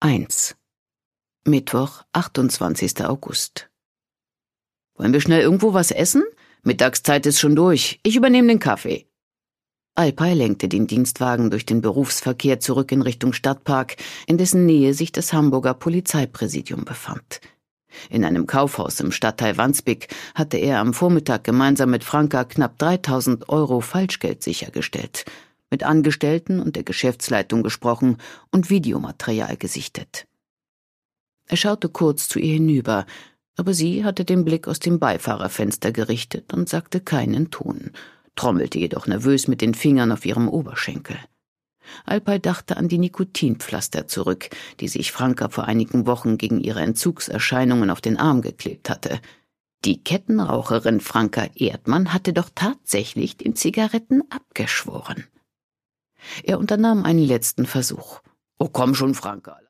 1. Mittwoch, 28. August. Wollen wir schnell irgendwo was essen? Mittagszeit ist schon durch. Ich übernehme den Kaffee. Alpay lenkte den Dienstwagen durch den Berufsverkehr zurück in Richtung Stadtpark, in dessen Nähe sich das Hamburger Polizeipräsidium befand. In einem Kaufhaus im Stadtteil Wandsbek hatte er am Vormittag gemeinsam mit Franka knapp 3.000 € Falschgeld sichergestellt, mit Angestellten und der Geschäftsleitung gesprochen und Videomaterial gesichtet. Er schaute kurz zu ihr hinüber, aber sie hatte den Blick aus dem Beifahrerfenster gerichtet und sagte keinen Ton, trommelte jedoch nervös mit den Fingern auf ihrem Oberschenkel. Alpay dachte an die Nikotinpflaster zurück, die sich Franka vor einigen Wochen gegen ihre Entzugserscheinungen auf den Arm geklebt hatte. Die Kettenraucherin Franka Erdmann hatte doch tatsächlich den Zigaretten abgeschworen. Er unternahm einen letzten Versuch. »Oh, komm schon, Franka.